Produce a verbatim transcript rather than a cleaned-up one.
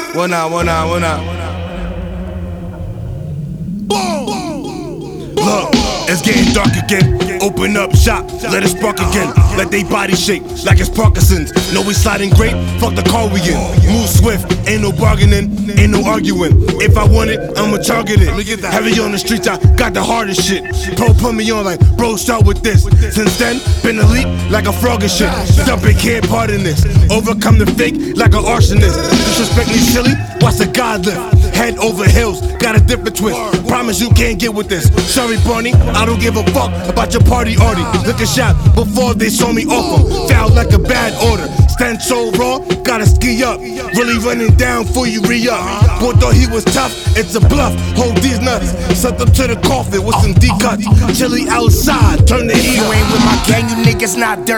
One out, one out, one out. Look, it's getting dark again. Open up shop, let it spark again. Let they body shake like it's Parkinson's. Know we sliding great, fuck the car we in. Move swift, ain't no bargaining, ain't no arguing. If I want it, I'ma target it. Heavy on the streets, I got the hardest shit. Pro put me on like, bro, start with this. Since then, been elite like a frog and shit. Dumping, can't pardon this. Overcome the fake like an arsonist. Disrespect me silly, watch the God lift. Head over heels, got a different twist. Promise you can't get with this. Sorry, Barney, I don't give a fuck about your party arty. Look a shot before they saw me off them. Foul like a bad order. Stand so raw, gotta ski up. Really running down for you re-up. Boy thought he was tough, it's a bluff. Hold these nuts, suck them to the coffin with some D-cuts. Chilly outside, turn the heat. You ain't with my gang, you niggas not dirty.